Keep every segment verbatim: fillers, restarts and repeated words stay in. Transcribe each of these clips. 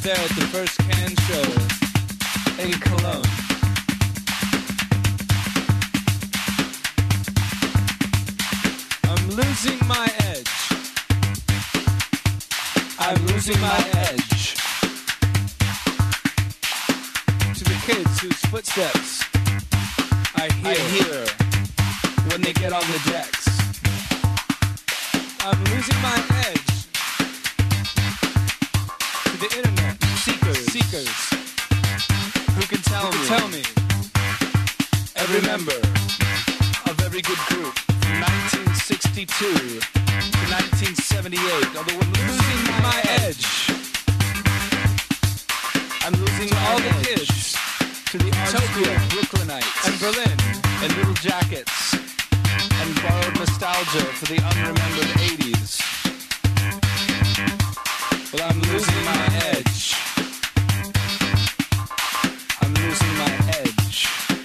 there at the first Can show in Cologne. I'm losing my edge. I'm losing my edge. To the kids whose footsteps I hear, I hear when they get on the decks. I'm losing my edge. To the internet seekers, seekers who can tell who me, can tell me every member of every good group from nineteen sixty-two to nineteen seventy-eight. Although I'm losing my edge, I'm losing all the kids to the Tokyo, Brooklynites, and Berlin, and Little Jackets, and borrowed nostalgia for the unremembered eighties. Well, I'm losing my edge. I'm losing my edge.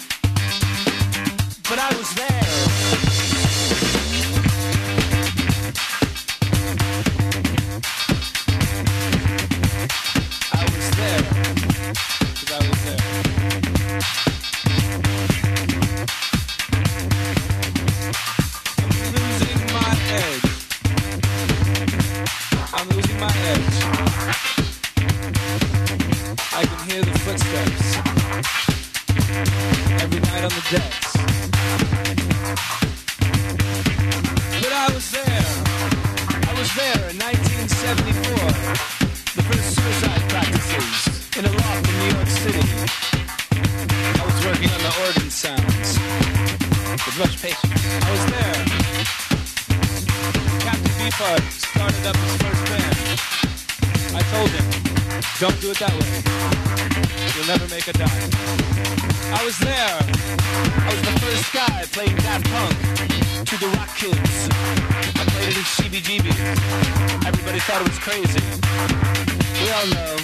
But I was there. I was there. Because I was there. I'm losing my edge. I'm losing my edge. I can hear the footsteps every night on the decks. But I was there. I was there in nineteen seventy-four. The first suicide practices in a loft in New York City. I was working on the organ sounds with much patience. I was there. Captain Beefheart started up his first band. I told him, don't do it that way. You'll never make a dime. I was there. I was the first guy playing Daft Punk to the Rock Kids. I played it in C B G B. Everybody thought it was crazy. We all know.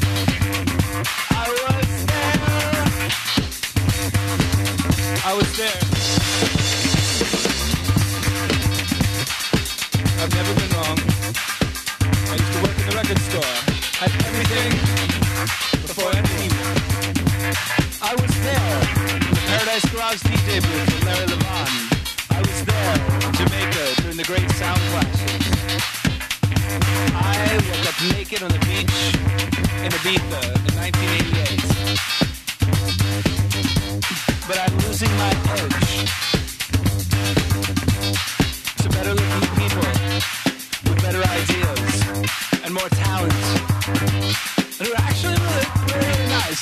I was there. I was there. I've never been wrong. I used to work in the record store. Had everything before anything. I was there in the Paradise Garage D J booth with Larry Levan. I was there in Jamaica during the great sound clashes. I woke up naked on the beach in Ibiza in nineteen eighty-eight. But I'm losing my edge to better looking people with better ideas and more talent, and who are actually really, really, really nice.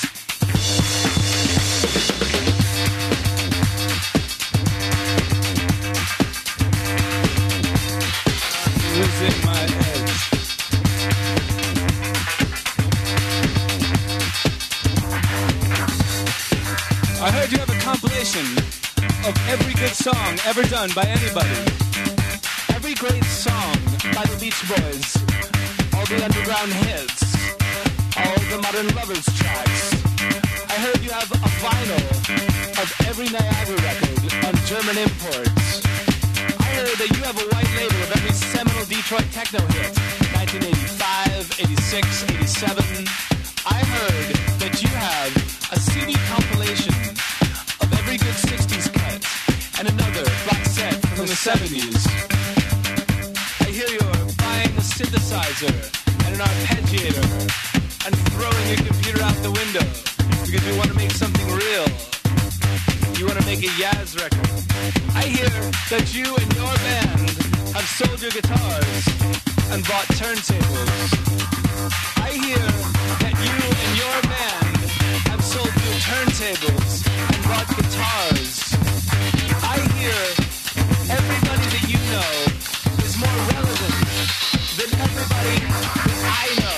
I'm losing my edge. I heard you have a compilation of every good song ever done by anybody. Every great song by the Beach Boys, all the underground hits, all the Modern Lovers tracks. I heard you have a vinyl of every Niagara record on German imports. I heard that you have a white label of every seminal Detroit techno hit, nineteen eighty-five, eighty-six, eighty-seven. I heard that you have a C D compilation of every good sixties cut and another box set from the seventies. I hear you're buying a synthesizer and an arpeggiator and throwing your computer out the window because you want to make something real. You want to make a Yaz record. I hear that you and your band have sold your guitars and bought turntables. I hear that you and your band have sold your turntables and bought guitars. I hear everybody that you know is more relevant than everybody that I know.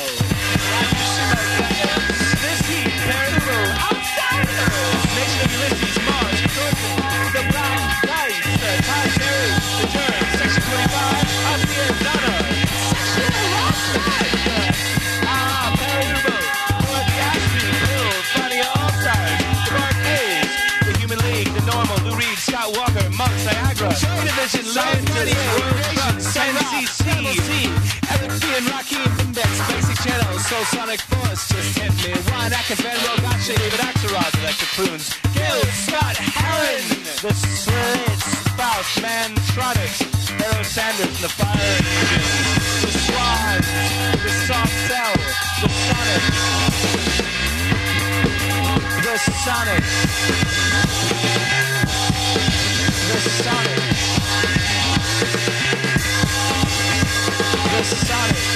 This heat, Perry the Road, Outsiders, Nation of Ulysses, Mars, Thornton, The Brown Dice, The Todd Terry, The Turn, Section twenty-five, Up the Arizona, Section Rockland, Ah, Perry the Road, North Ashby, Bill, Funny All-Stars, The Barcades, The Human League, The Normal, Lou Reed, Scott Walker, Monks, Niagara, Joy Division, Lion thirty-eight, World Truck, San C C, Eric B. and Rocky Team Index, basic channel, Soul Sonic Force just hit me. Ryan Acker, Van Roll, Gotcha, David Axelrod, Electric Prunes, Gil, Scott, Heron, The Slits, Spouse, Mantronics, Arrow Sanders, The Fire Engines, The Swans, The Soft Cell, The Sonics, The Sonics, The Sonics, The Sonics.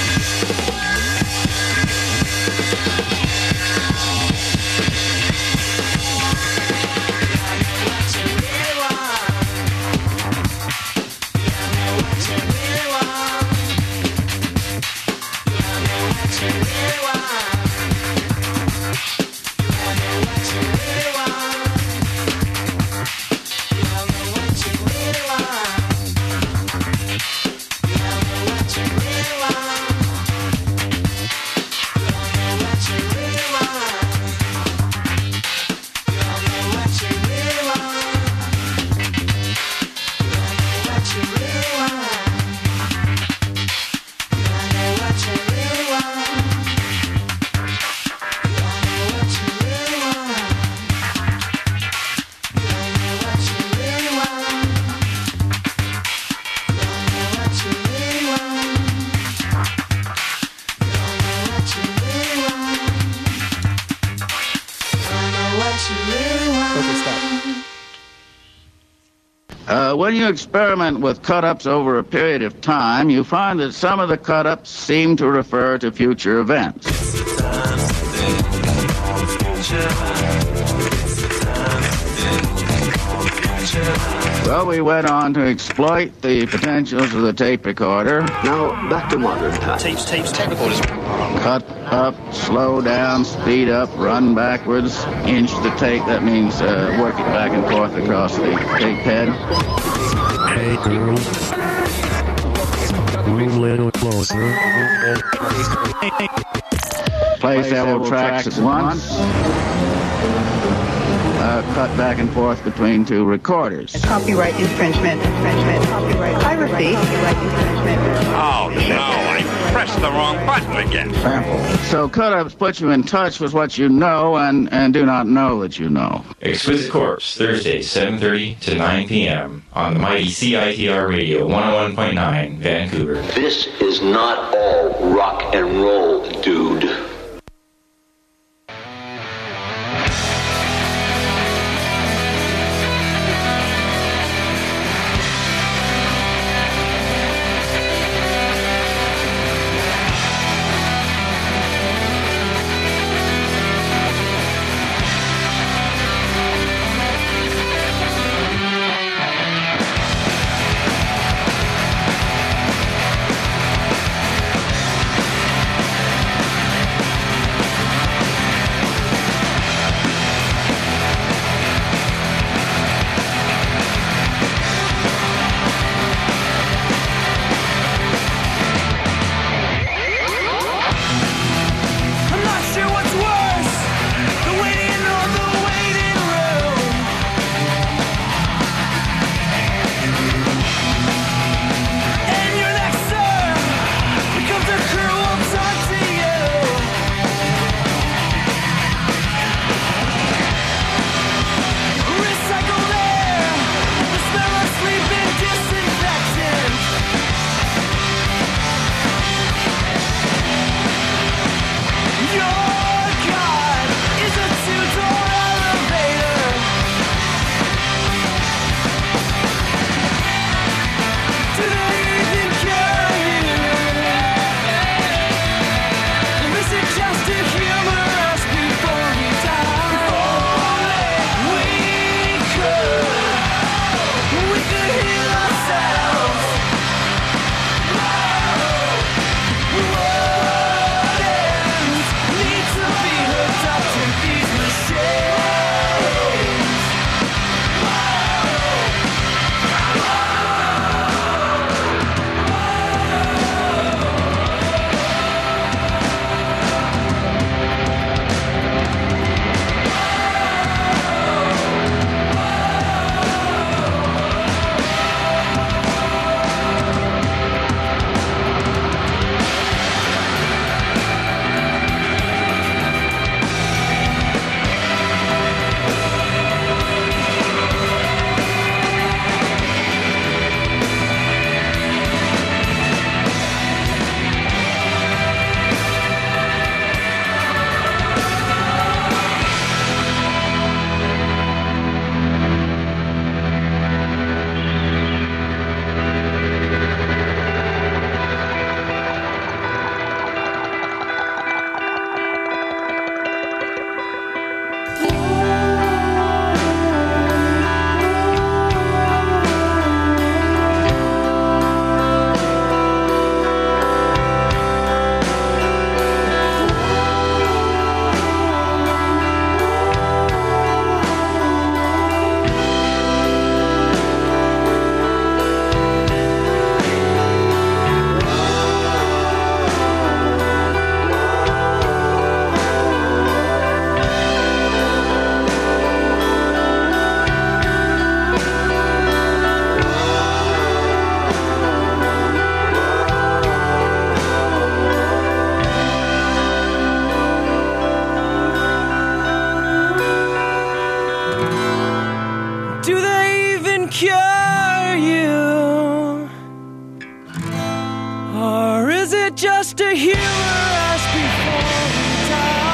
Uh, when you experiment with cut-ups over a period of time, you find that some of the cut-ups seem to refer to future events. Well, we went on to exploit the potentials of the tape recorder. Now, back to modern times. Tapes, tapes, tape recorders. Cut up, slow down, speed up, run backwards, inch the tape. That means uh, work it back and forth across the tape head. Hey, girl. Move a little closer. Play several tracks at once. Uh, cut back and forth between two recorders. Copyright infringement, infringement, copyright piracy, copyright infringement. Oh no, I pressed the wrong button again. Sample. So cut-ups put you in touch with what you know and, and do not know that you know. Exquisite Corpse, Thursday, seven thirty to nine p.m. on the mighty C I T R Radio, one oh one point nine, Vancouver. This is not all rock and roll, dude. just to hear her ask before we die.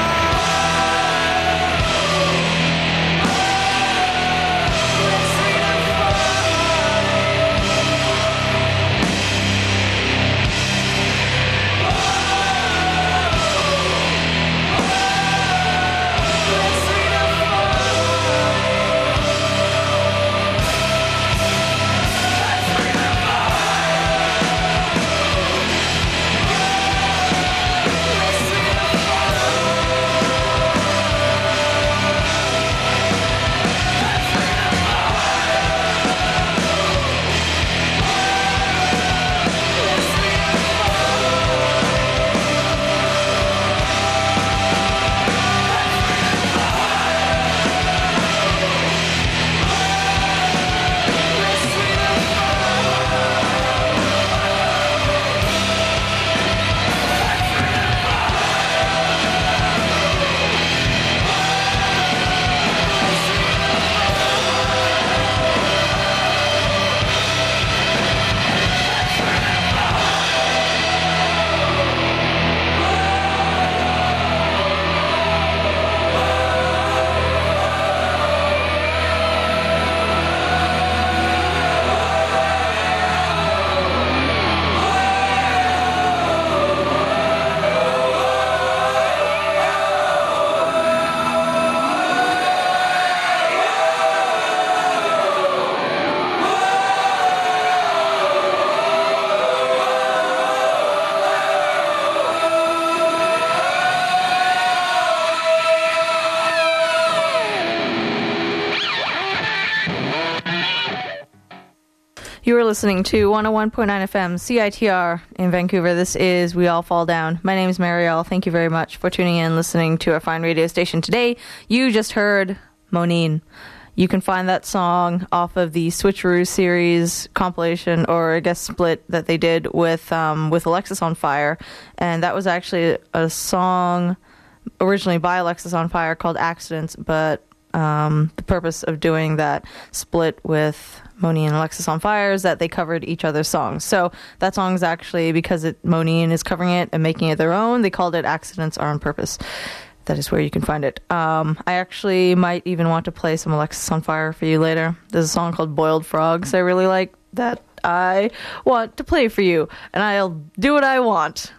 You are listening to one oh one point nine F M C I T R in Vancouver. This is We All Fall Down. My name is Marielle. Thank you very much for tuning in, listening to our fine radio station today. You just heard Moneen. You can find that song off of the Switcheroo series compilation, or I guess split, that they did with um, with Alexis on Fire. And that was actually a song originally by Alexis on Fire called Accidents, but um, the purpose of doing that split with Moneen and Alexis on Fire is that they covered each other's songs. So that song is actually, because it, Moneen is covering it and making it their own, they called it Accidents Are on Purpose. That is where you can find it. Um, I actually might even want to play some Alexis on Fire for you later. There's a song called Boiled Frogs I really like that I want to play for you, and I'll do what I want.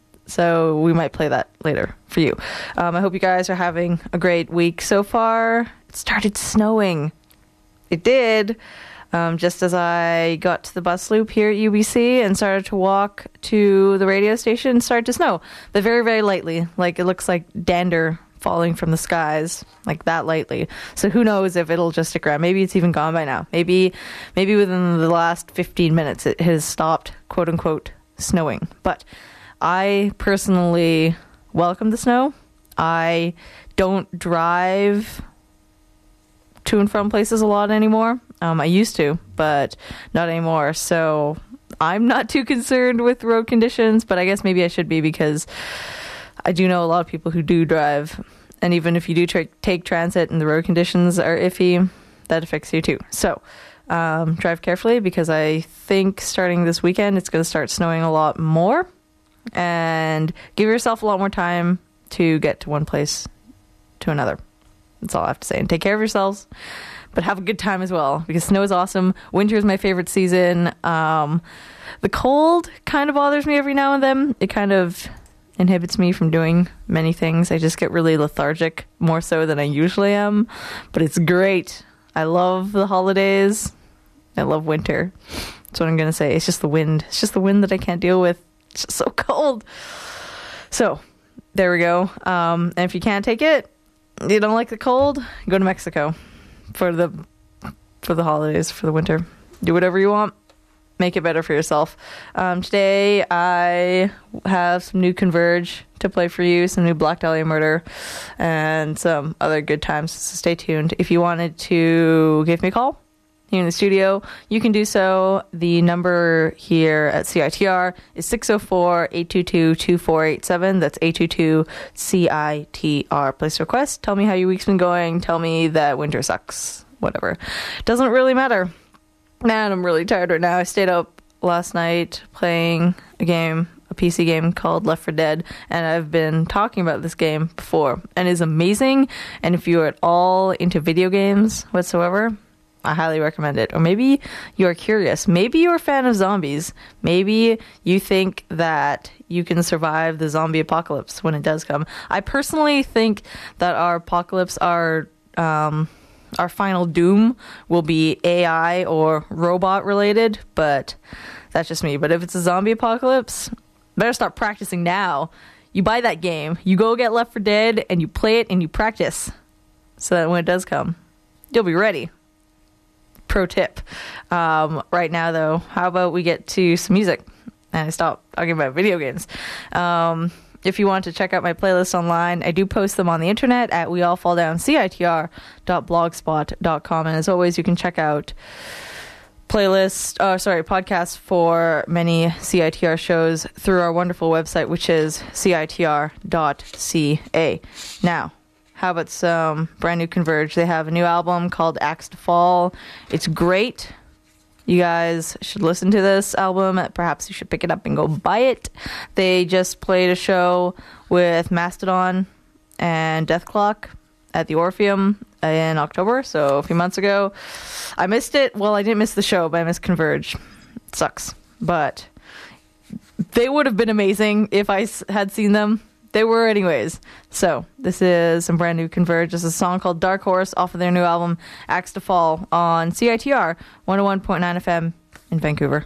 So we might play that later for you. Um, I hope you guys are having a great week so far. It started snowing. It did. Um, just as I got to the bus loop here at U B C and started to walk to the radio station, it started to snow. But very, very lightly. Like, it looks like dander falling from the skies, like that lightly. So who knows if it'll just stick around. Maybe it's even gone by now. Maybe, maybe within the last fifteen minutes it has stopped, quote unquote, snowing. But I personally welcome the snow. I don't drive to and from places a lot anymore. Um, I used to, but not anymore. So I'm not too concerned with road conditions, but I guess maybe I should be, because I do know a lot of people who do drive. And even if you do tra- take transit and the road conditions are iffy, that affects you too. So um, drive carefully, because I think starting this weekend it's going to start snowing a lot more. And give yourself a lot more time to get to one place to another. That's all I have to say. And take care of yourselves, but have a good time as well, because snow is awesome. Winter is my favorite season. Um, the cold kind of bothers me every now and then. It kind of inhibits me from doing many things. I just get really lethargic, more so than I usually am. But it's great. I love the holidays. I love winter. That's what I'm going to say. It's just the wind. It's just the wind that I can't deal with. It's just so cold. So there we go. Um, and if you can't take it, you don't like the cold, go to Mexico for the for the holidays, for the winter. Do whatever you want. Make it better for yourself. Um, today I have some new Converge to play for you, some new Black Dahlia Murder, and some other good times. So stay tuned. If you wanted to give me a call here in the studio, you can do so. The number here at C I T R is six oh four, eight two two, two four eight seven. That's eight two two C I T R. Place a request. Tell me how your week's been going. Tell me that winter sucks. Whatever. Doesn't really matter. Man, I'm really tired right now. I stayed up last night playing a game a P C game called Left four Dead, and I've been talking about this game before, and it's amazing. And if you're at all into video games whatsoever, I highly recommend it. Or maybe you're curious. Maybe you're a fan of zombies. Maybe you think that you can survive the zombie apocalypse when it does come. I personally think that our apocalypse, our um, our final doom, will be A I or robot related, but that's just me. But if it's a zombie apocalypse, better start practicing now. You buy that game, you go get Left four Dead, and you play it and you practice so that when it does come, you'll be ready. Pro tip. Um, right now, though, how about we get to some music and I stop talking about video games? Um, if you want to check out my playlists online, I do post them on the internet at we all fall down C I T R dot blogspot dot com. And as always, you can check out playlists, uh, sorry, podcasts for many C I T R shows through our wonderful website, which is C I T R dot C A. Now, how about some brand new Converge? They have a new album called Axe to Fall. It's great. You guys should listen to this album. Perhaps you should pick it up and go buy it. They just played a show with Mastodon and Deathclock at the Orpheum in October, so a few months ago. I missed it. Well, I didn't miss the show, but I missed Converge. It sucks. But they would have been amazing if I had seen them. They were anyways. So this is some brand new Converge. This is a song called Dark Horse off of their new album Axe to Fall on C I T R one oh one point nine F M in Vancouver.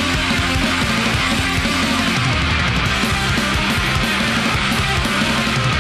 We'll be right back.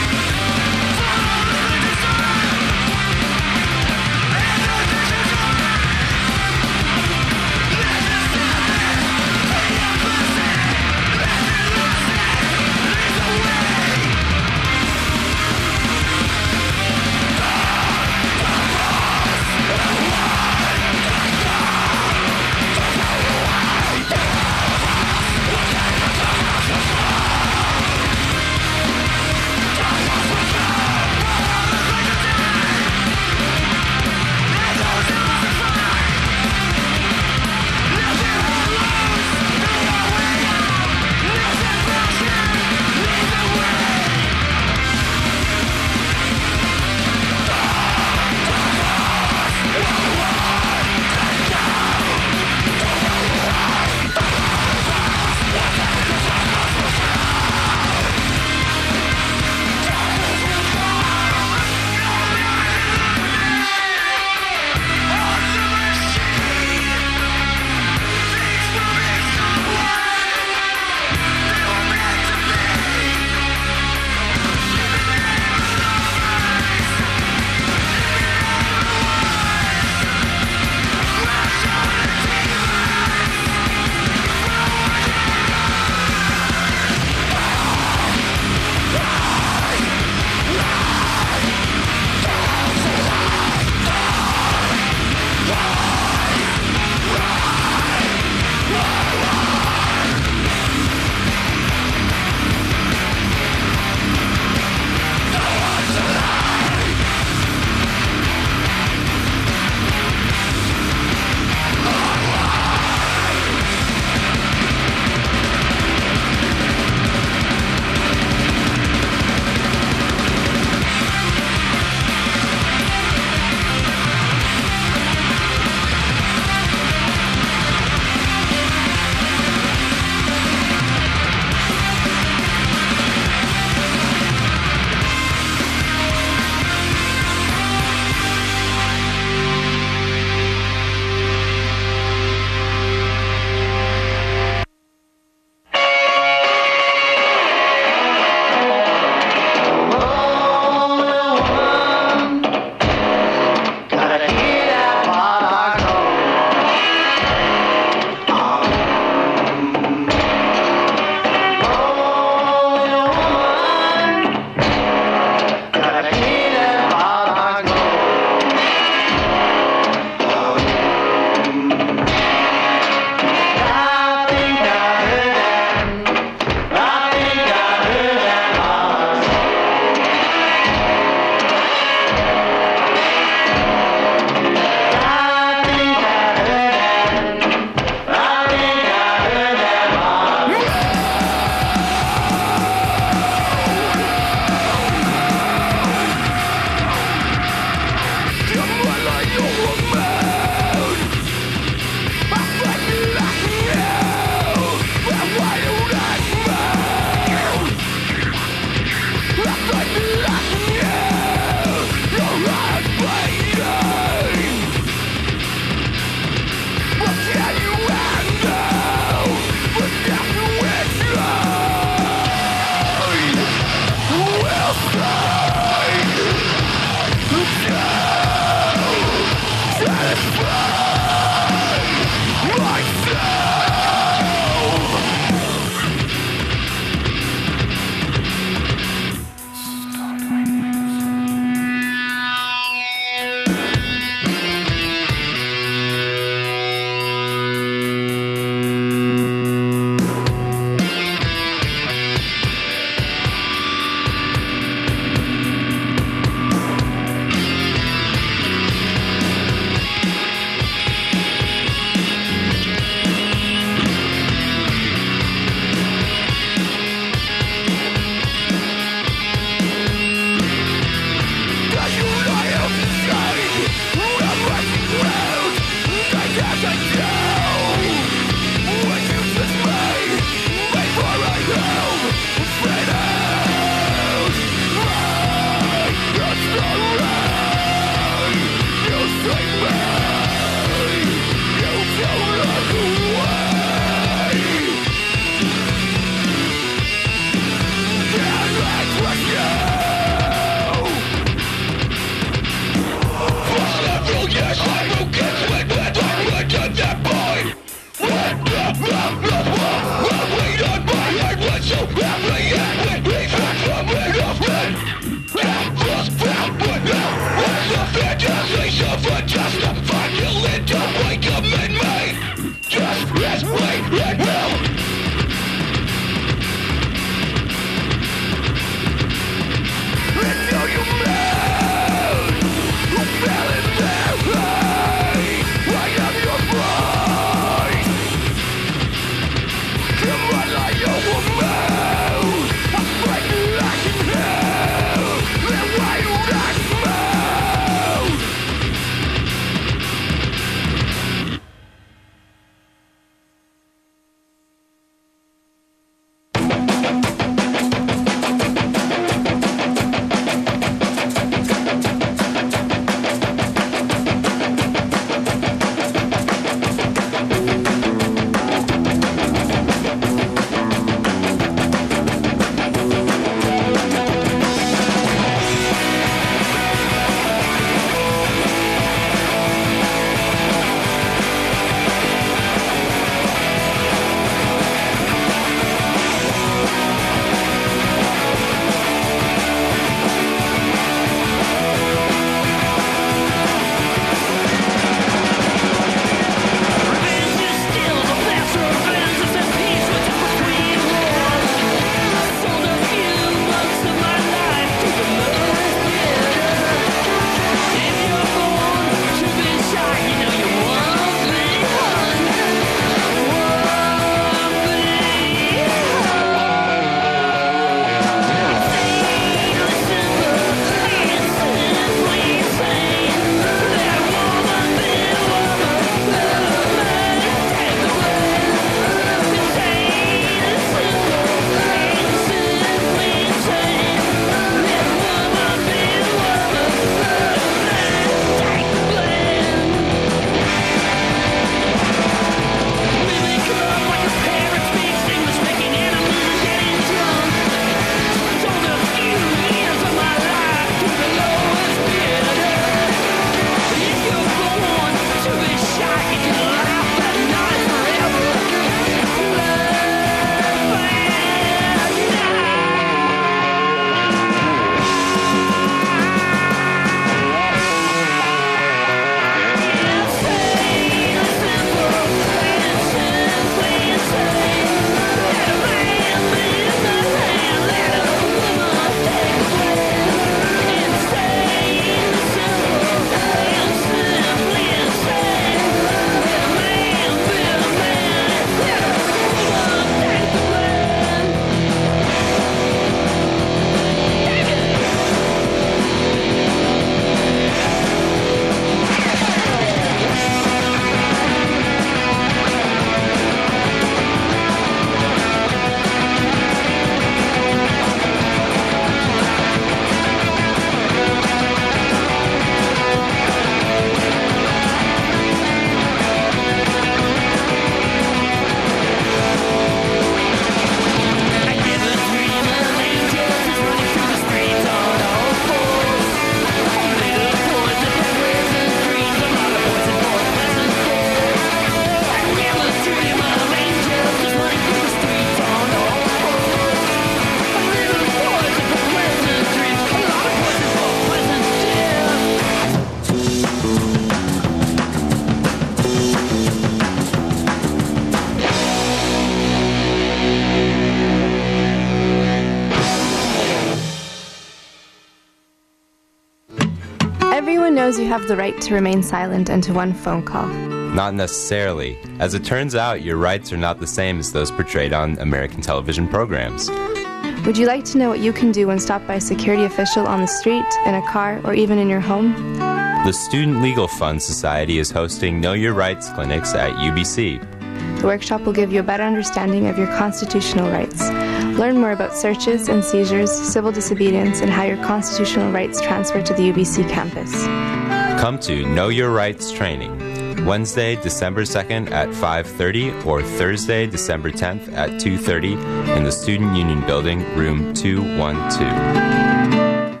Everyone knows you have the right to remain silent and to one phone call. Not necessarily. As it turns out, your rights are not the same as those portrayed on American television programs. Would you like to know what you can do when stopped by a security official on the street, in a car, or even in your home? The Student Legal Fund Society is hosting Know Your Rights clinics at U B C. The workshop will give you a better understanding of your constitutional rights. Learn more about searches and seizures, civil disobedience, and how your constitutional rights transfer to the U B C campus. Come to Know Your Rights training, Wednesday, December second at five thirty or Thursday, December tenth at two thirty in the Student Union Building, room two one two.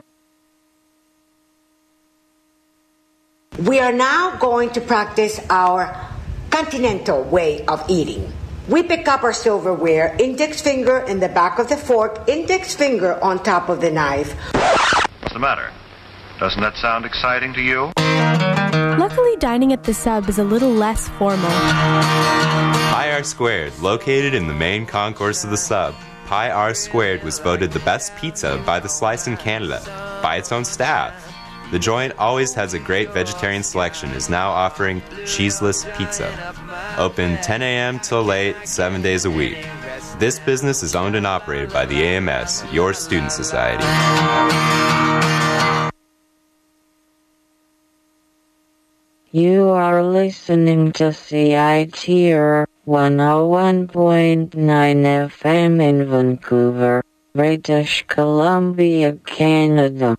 We are now going to practice our continental way of eating. We pick up our silverware, index finger in the back of the fork, index finger on top of the knife. What's the matter? Doesn't that sound exciting to you? Luckily, dining at the Sub is a little less formal. Pi R Squared, located in the main concourse of the Sub. Pi R Squared was voted the best pizza by The Slice in Canada, by its own staff. The joint always has a great vegetarian selection, is now offering cheeseless pizza. Open ten a.m. till late, seven days a week. This business is owned and operated by the A M S, your student society. You are listening to C I T R one oh one point nine F M in Vancouver, British Columbia, Canada.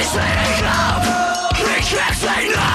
speeding up, we can't say no.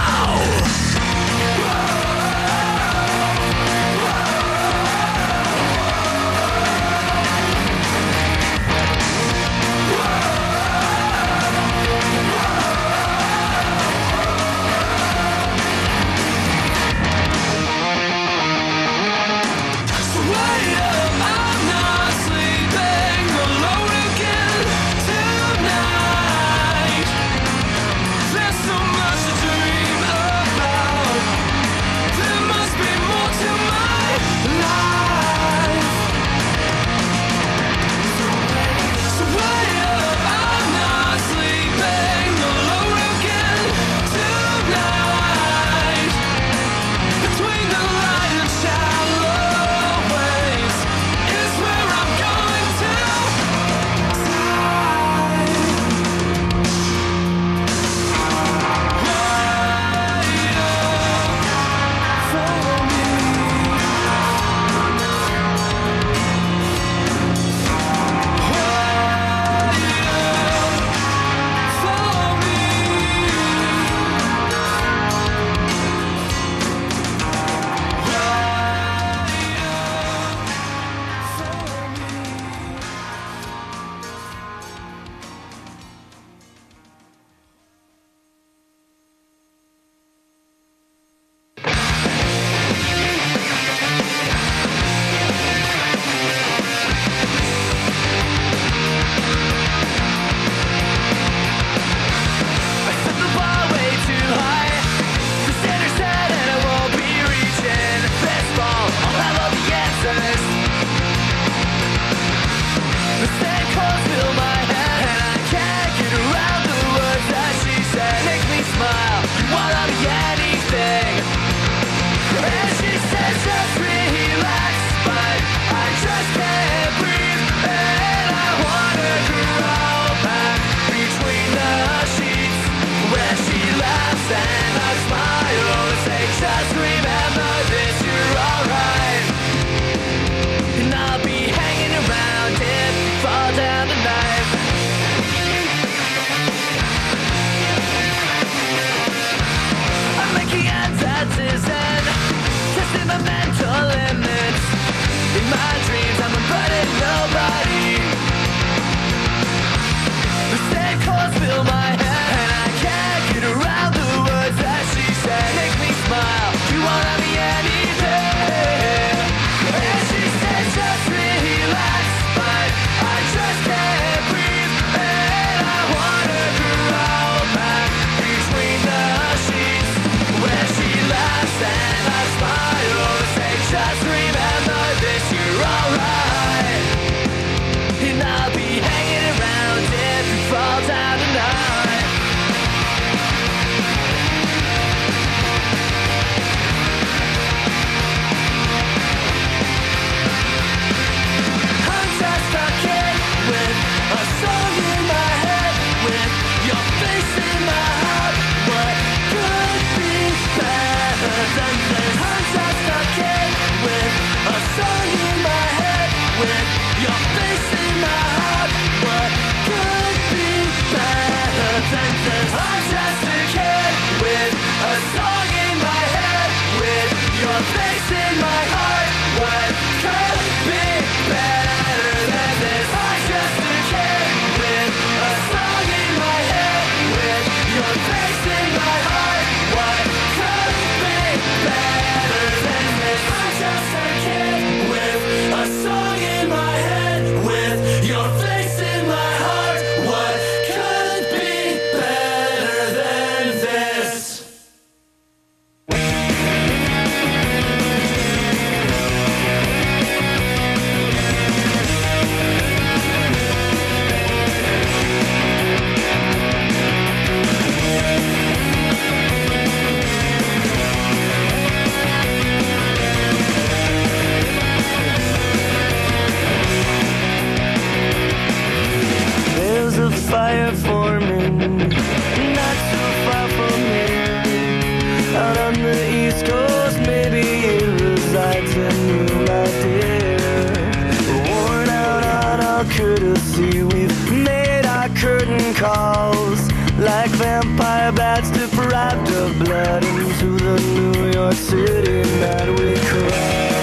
courtesy. We've made our curtain calls like like vampire bats deprived of blood into the New York City night we cry.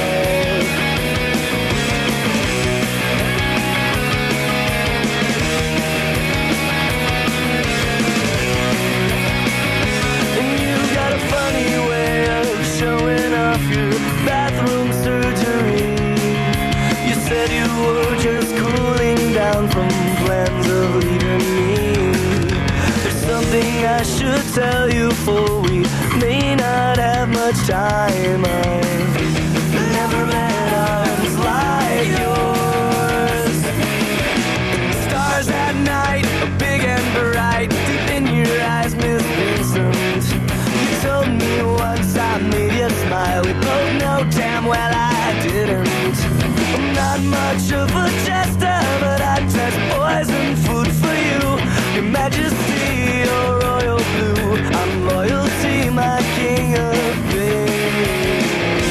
And you got a funny way of showing off your bathroom surgery. You said you were just cooling down from plans of leaving me. There's something I should tell you, for we may not have much time. I've never met arms like yours. Stars at night, big and bright, deep in your eyes, Miss Vincent. You told me once I made you smile. We both know damn well I didn't. I'm not much of a jester, but I test poison food for you. Your Majesty, your royal blue. I'm loyalty, my king of pain.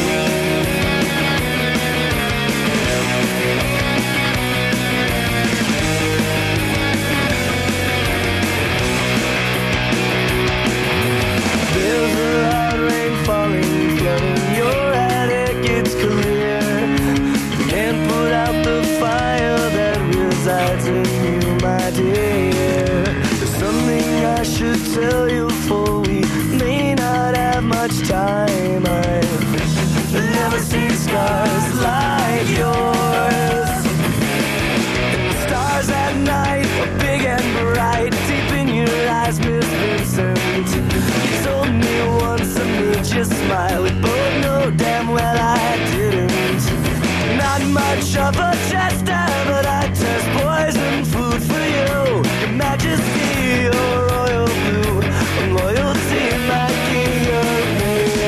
There's a hard rain falling, flooding your attic, it's clear. Can't put out the fire that resides in you, my dear. There's something I should tell you, for we may not have much time. I've never seen scars like yours. Stars at night, big and bright, deep in your eyes, Miss Vincent. You told me once I made you smile. We both know damn well I didn't. Not much of a jester, but I test poison food for you. Your Majesty, your royal blue. I'm loyalty, my king of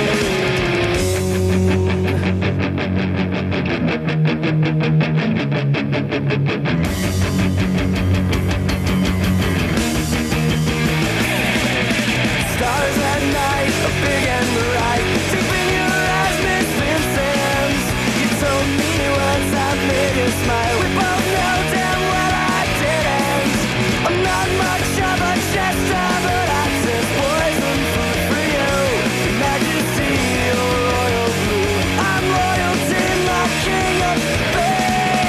Stars at night, big and bright, deep in your eyes, Miss Vincent. You told me once I made you smile. We both know damn well I didn't. I'm not much of a jester, but I test poison food for you. Your Majesty, your royal blue. I'm loyalty, my king of pain.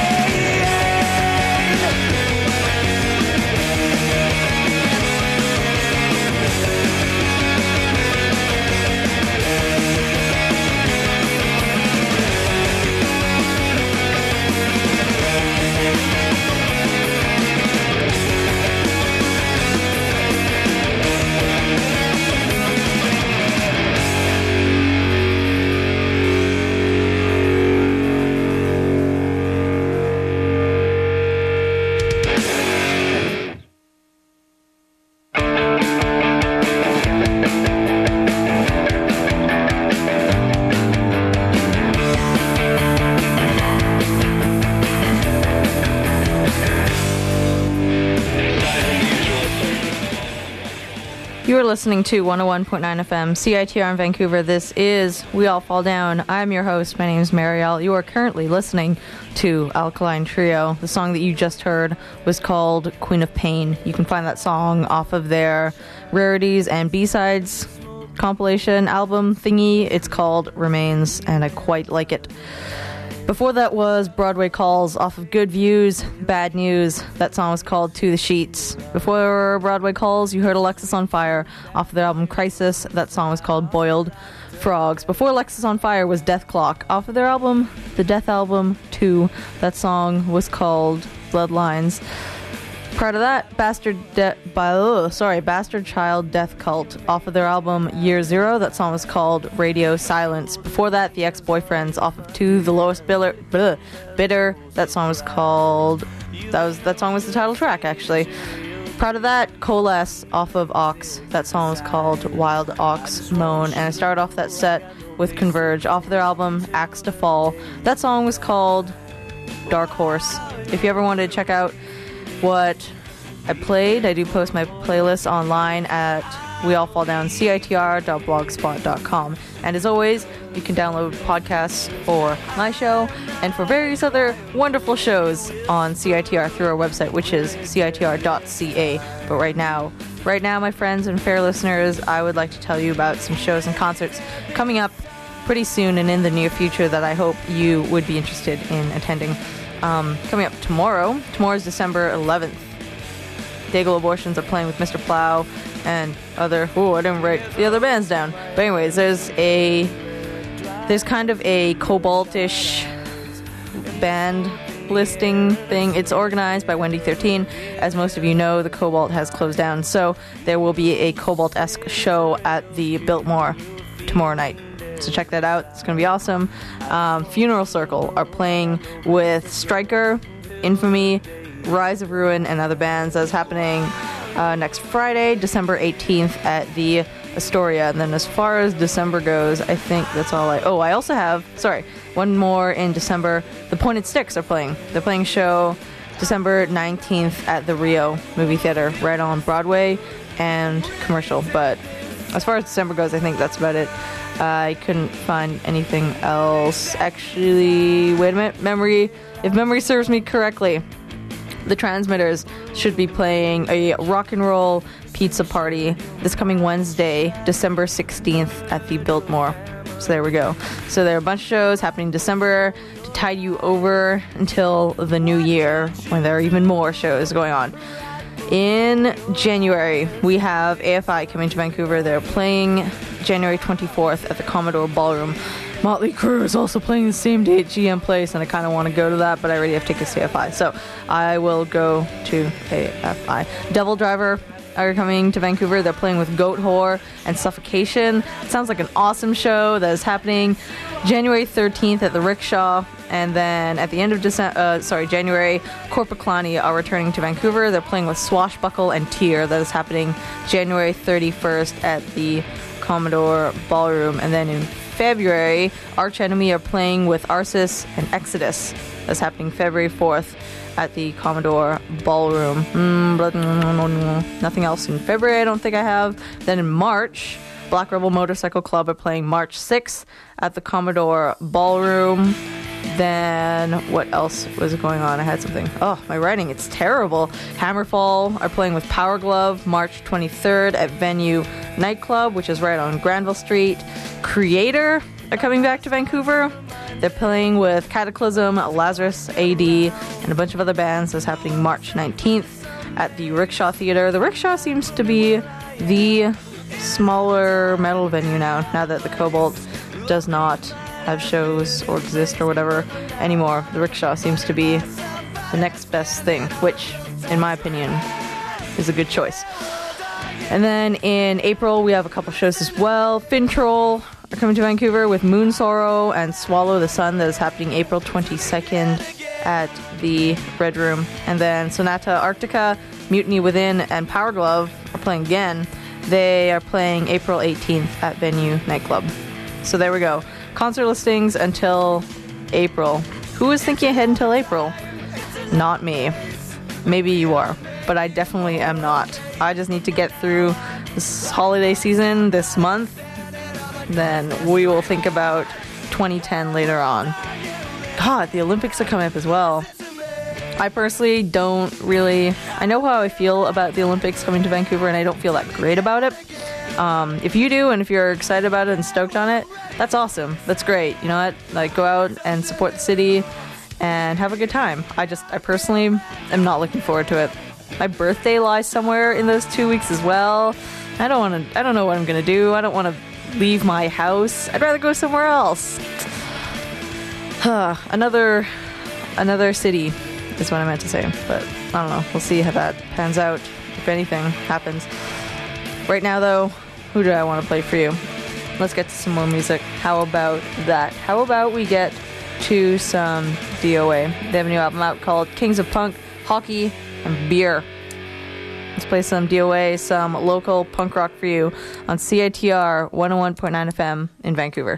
You are listening to one oh one point nine F M, C I T R in Vancouver. This is We All Fall Down. I'm your host. My name is Marielle. You are currently listening to Alkaline Trio. The song that you just heard was called Queen of Pain. You can find that song off of their Rarities and B-Sides compilation album thingy. It's called Remains, and I quite like it. Before that was Broadway Calls off of Good Views, Bad News. That song was called To the Sheets. Before Broadway Calls, you heard Alexis on Fire off of their album Crisis. That song was called Boiled Frogs. Before Alexis on Fire was Death Clock off of their album, The Death Album two. That song was called Bloodlines. Prior to that, Bastard De- by, oh, sorry, Bastard Child Death Cult off of their album Year Zero. That song was called Radio Silence. Before that, The Ex-Boyfriends off of To the Lowest Biller, bleh, Bitter. That song was called, that was that song was the title track, actually. Prior to that, Coalesce off of Ox. That song was called Wild Ox Moan. And I started off that set with Converge off of their album Axe to Fall. That song was called Dark Horse. If you ever wanted to check out what I played, I do post my playlist online at we all fall down C I T R dot blogspot dot com. And as always, you can download podcasts for my show and for various other wonderful shows on C I T R through our website, which is C I T R dot C A. But right now, right now, my friends and fair listeners, I would like to tell you about some shows and concerts coming up pretty soon and in the near future that I hope you would be interested in attending. Um, coming up tomorrow, tomorrow is December eleventh. Daigle Abortions are playing with Mister Plow and other, oh, I didn't write the other bands down. But anyways, there's a, there's kind of a Cobalt-ish band listing thing. It's organized by Wendy thirteen. As most of you know, the Cobalt has closed down, so there will be a Cobalt-esque show at the Biltmore tomorrow night. So check that out. It's going to be awesome. Um, Funeral Circle are playing with Striker, Infamy, Rise of Ruin, and other bands. That's happening uh, next Friday, December eighteenth at the Astoria. And then as far as December goes, I think that's all I... Oh, I also have... Sorry, one more in December. The Pointed Sticks are playing. They're playing a show December nineteenth at the Rio Movie Theater, right on Broadway and Commercial. But as far as December goes, I think that's about it. I couldn't find anything else. Actually, wait a minute. Memory, if memory serves me correctly, the Transmitters should be playing a rock and roll pizza party this coming Wednesday, December sixteenth at the Biltmore. So there we go. So there are a bunch of shows happening in December to tide you over until the new year, when there are even more shows going on. In January, we have A F I coming to Vancouver. They're playing January twenty-fourth at the Commodore Ballroom. Motley Crue is also playing the same day at G M Place, and I kind of want to go to that, but I already have tickets to A F I, so I will go to A F I. Devil Driver are coming to Vancouver. They're playing with Goat Whore and Suffocation. It sounds like an awesome show that is happening January thirteenth at the Rickshaw, and then at the end of December, uh, sorry, January, Corpaclani are returning to Vancouver. They're playing with Swashbuckle and Tear. That is happening January thirty-first at the Commodore Ballroom, and then in February, Arch Enemy are playing with Arsis and Exodus. That's happening February fourth at the Commodore Ballroom. Mm, but, mm, nothing else in February, I don't think I have. Then in March, Black Rebel Motorcycle Club are playing March sixth at the Commodore Ballroom. Then what else was going on? I had something. Oh, my writing, it's terrible. Hammerfall are playing with Power Glove March twenty-third at Venue Nightclub, which is right on Granville Street. Creator are coming back to Vancouver. They're playing with Cataclysm, Lazarus A D, and a bunch of other bands. That's happening March nineteenth at the Rickshaw Theater. The Rickshaw seems to be the smaller metal venue now, now that the Cobalt does not have shows or exist or whatever anymore. The Rickshaw seems to be the next best thing, which, in my opinion, is a good choice. And then in April, we have a couple shows as well. Fintroll are coming to Vancouver with Moon Sorrow and Swallow the Sun. That is happening April twenty-second at the Red Room. And then Sonata Arctica, Mutiny Within, and Power Glove are playing again. They are playing April eighteenth at Venue Nightclub. So there we go. Concert listings until April. Who was thinking ahead until April? Not me. Maybe you are, but I definitely am not. I just need to get through this holiday season this month. Then we will think about twenty ten later on. God, the Olympics are coming up as well. I personally don't really... I know how I feel about the Olympics coming to Vancouver, and I don't feel that great about it. Um, if you do, and if you're excited about it and stoked on it, that's awesome. That's great. You know what? Like, go out and support the city and have a good time. I just, I personally am not looking forward to it. My birthday lies somewhere in those two weeks as well. I don't want to, I don't know what I'm going to do. I don't want to leave my house. I'd rather go somewhere else. another, another city is what I meant to say, but I don't know. We'll see how that pans out, if anything happens. Right now, though, who do I want to play for you? Let's get to some more music. How about that? How about we get to some D O A? They have a new album out called Kings of Punk, Hockey, and Beer. Let's play some D O A, some local punk rock for you on C I T R one oh one point nine F M in Vancouver.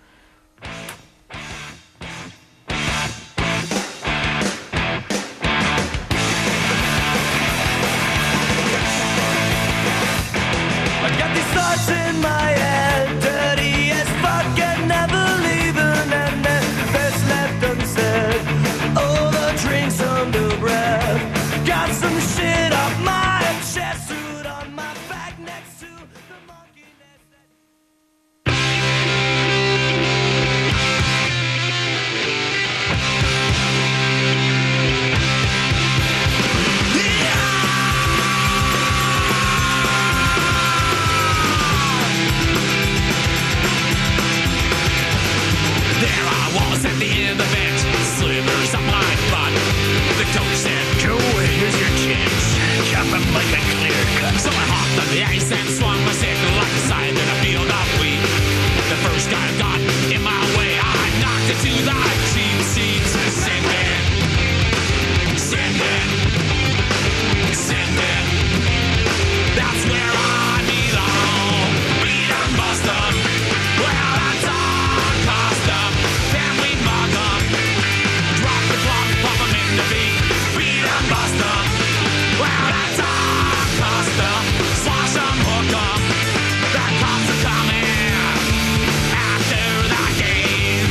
In my head, dirty as fuck and never leaving, and then best left unsaid. Oh, the drinks under breath, got some shit off my chest, suit on my on the ice and swung my stick like a scythe in a field of wheat. The first guy got in my way, I knocked it to the cheap seats. Sending, sending, sending. That's where I belong. Beat 'em, bust 'em. Well, that's our custom. Then we mug 'em. Drop the clock, pop 'em in the beat. Beat 'em, bust 'em. Well, that's our custom. Slash 'em, hook 'em. The cops are coming after the game.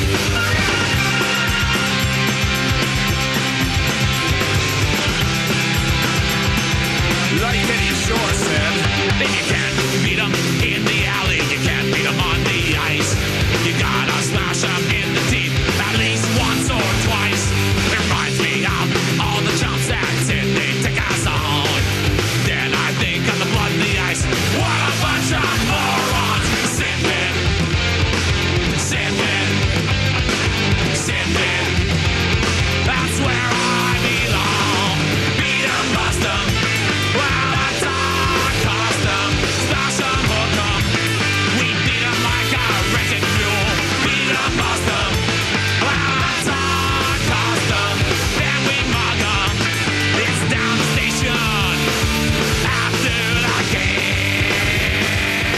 Like Eddie Shore said, then you can't beat 'em in the alley, you can't beat 'em on the ice. You gotta smash 'em in the teeth at least once or twice. It reminds me of all the chumps that said they take us on. Then I think of the blood in the ice. What a bunch of morons! Sending, sending, sending. That's where I belong. Beat 'em, bust 'em. Well, that's our custom. Smash 'em, hook 'em. We beat 'em like a rented mule. Beat 'em, bust 'em. Well, that's our custom. Then we mug 'em. It's down the station after the game.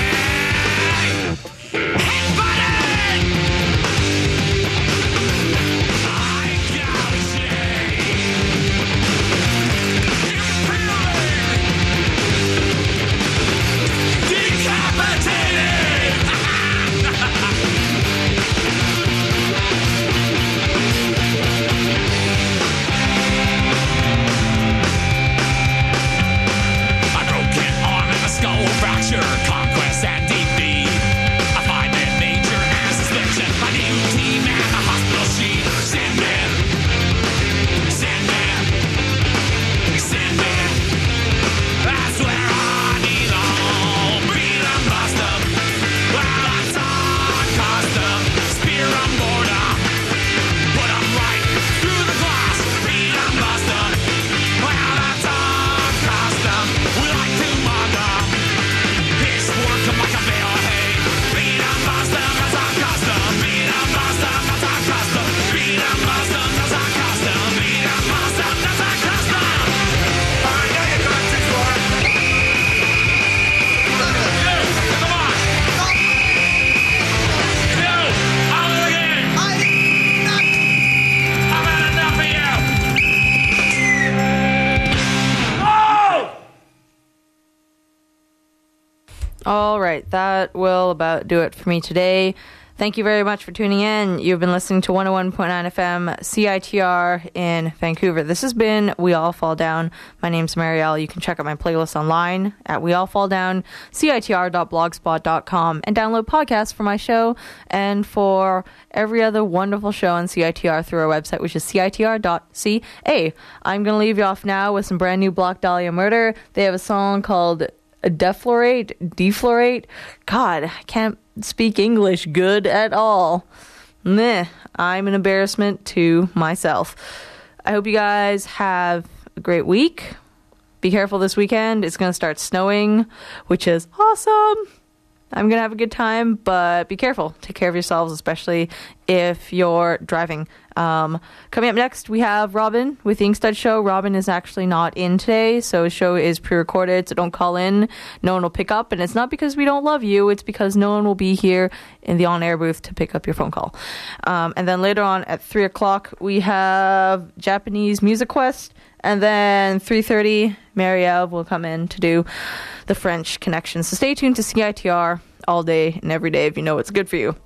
Hey, buddy! I got a shame. Decapitated! A broken arm and a skull fracture, conquest and defeat. A five-man major and suspension, a new team and a hospital sheet. Sandman, Sandman, Sandman. That's where I belong. Beat 'em, bust 'em. Well, that's our custom. Spear 'em, board 'em. Put 'em right through the glass. Beat 'em, bust 'em. Well, that's our custom. We like to mug 'em. Piss work 'em like a bale of hay. Beat 'em, bust 'em, that's our custom. Beat 'em, bust 'em, that's our custom. Beat 'em, bust 'em, that's our custom. Beat 'em, bust 'em, that's our custom. I know you're going to score. Come on. You, out of the game. I've had enough of you. Oh! All right, that will about do it for me today. Thank you very much for tuning in. You've been listening to one oh one point nine F M C I T R in Vancouver. This has been We All Fall Down. My name's Marielle. You can check out my playlist online at we all fall down C I T R dot blogspot dot com and download podcasts for my show and for every other wonderful show on C I T R through our website, which is C I T R dot C A. I'm going to leave you off now with some brand new Black Dahlia Murder. They have a song called Deflorate, Deflorate. God, I can't speak English good at all. Meh, I'm an embarrassment to myself. I hope you guys have a great week. Be careful this weekend. It's going to start snowing, which is awesome. I'm going to have a good time, but be careful. Take care of yourselves, especially if you're driving. Um, coming up next, we have Robin with the Inkstuds Show. Robin is actually not in today, so his show is pre-recorded, so don't call in. No one will pick up, and it's not because we don't love you. It's because no one will be here in the on-air booth to pick up your phone call. Um, and then later on at three o'clock, we have Japanese Music Quest. And then three thirty, Marielle will come in to do the French connection. So stay tuned to C I T R all day and every day if you know what's good for you.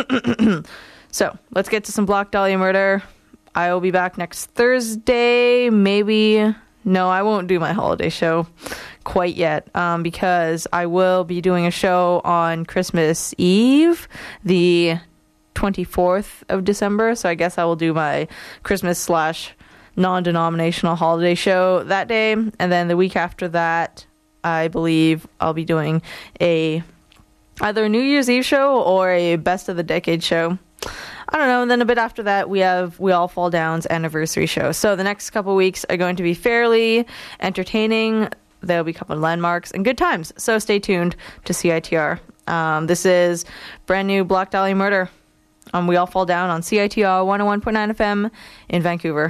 So let's get to some Black Dahlia Murder. I will be back next Thursday. Maybe. No, I won't do my holiday show quite yet um, because I will be doing a show on Christmas Eve, the twenty-fourth of December. So I guess I will do my Christmas slash non-denominational holiday show that day, and then the week after that I believe I'll be doing a either a New Year's Eve show or a best of the decade show. I don't know. And then a bit after that we have We All Fall Down's anniversary show. So the next couple weeks are going to be fairly entertaining. There'll be a couple of landmarks and good times. So stay tuned to C I T R. Um, this is brand new Black Dahlia Murder. Um, we all fall down on C I T R one oh one point nine F M in Vancouver.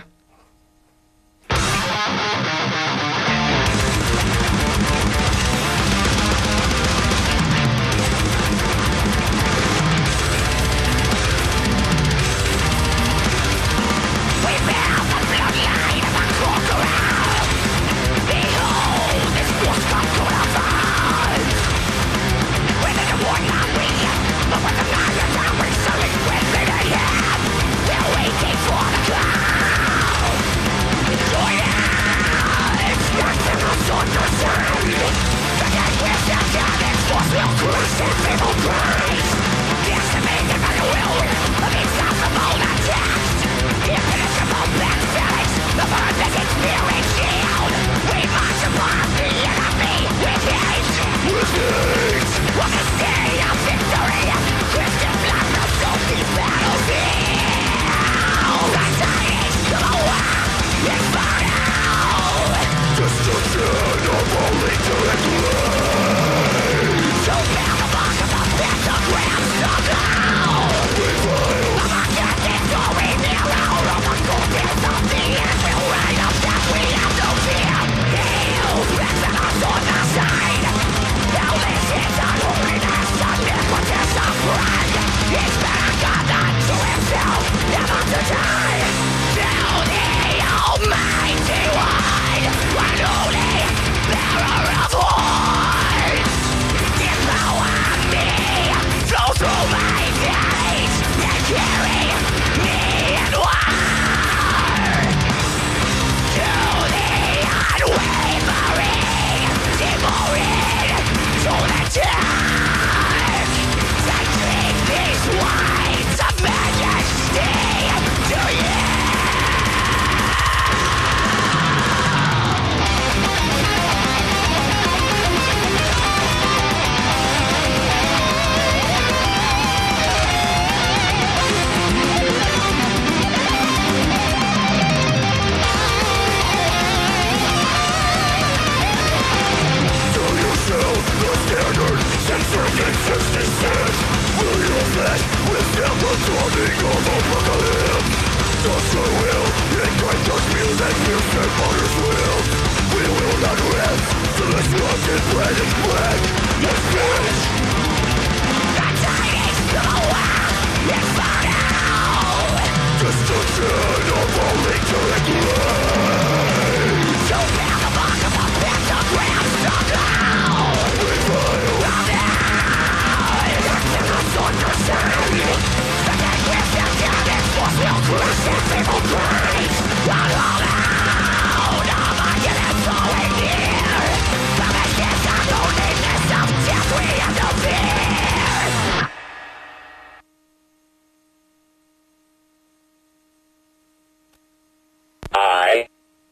I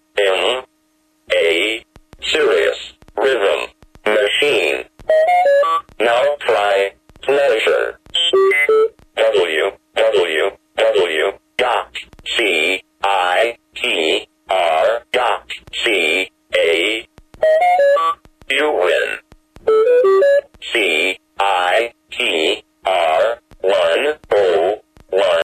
am a serious rhythm machine. Now try to measure. W W W dot C I T